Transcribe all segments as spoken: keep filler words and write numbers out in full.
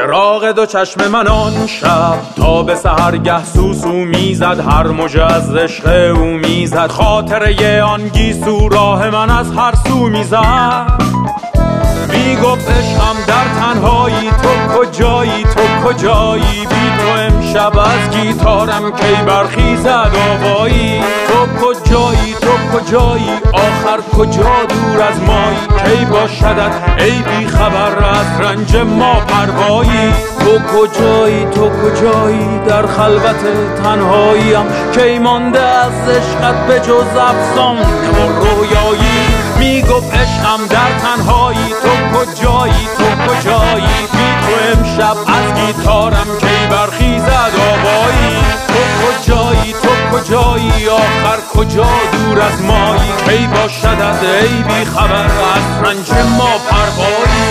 چراغ دو چشم من آن شب تا به سحرگه سوسو میزد، هر موج از عشق او میزد، خاطره آن گیسو راه من از هر سو میزد. میگفت عشقم در تنهایی، تو کجایی تو کجایی، بی تو امشب از گیتارم کی برخیزد آوایی. تو کجایی تو کجایی، آخر کجا دور از مایی، کی باشدت ای بی خبر از رنج ما پروایی. تو کجایی تو کجایی، در خلوت تنهاییم کی مانده از عشقت به جز افسانه و رویایی. میگفت عشقم در تنهایی، تو کجایی تو کجایی، بی تو امشب از گیتارم کی برخیزد آوایی. تو کجایی تو کجایی، آخر کجا دور از مایی، کی باشدت ای بی خبر از رنج ما پروایی.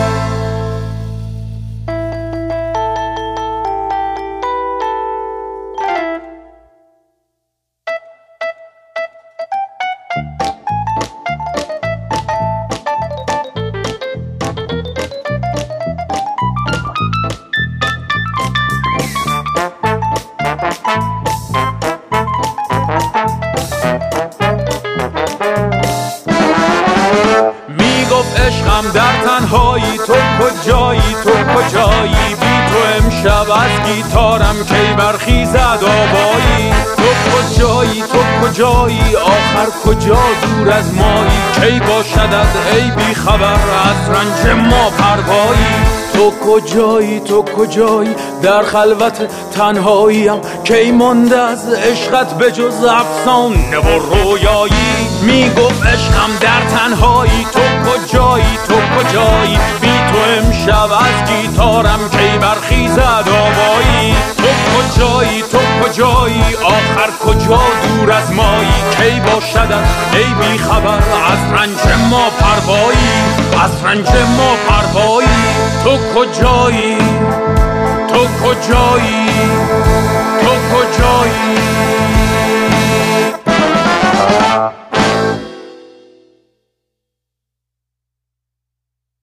عشقم در تنهایی، تو کجایی تو کجایی، بی تو امشب از گیتارم کی برخیزد آوایی. تو کجایی تو کجایی، آخر کجا دور از مایی، کی باشدت ای بی خبر از رنج ما پروایی. تو کجایی تو کجایی، در خلوت تنهاییم کی مانده از عشقت به جز افسانه و رویایی. میگفت عشقم در تنهایی، تو کجایی تو کجایی، بی تو امشب از گیتارم کی برخیزد آوایی. تو کجایی تو کجایی، آخر کجا دور از مایی، کی باشدت ای بی خبر از رنج ما پروایی. از رنج ما پروایی. تو کجایی تو کجایی.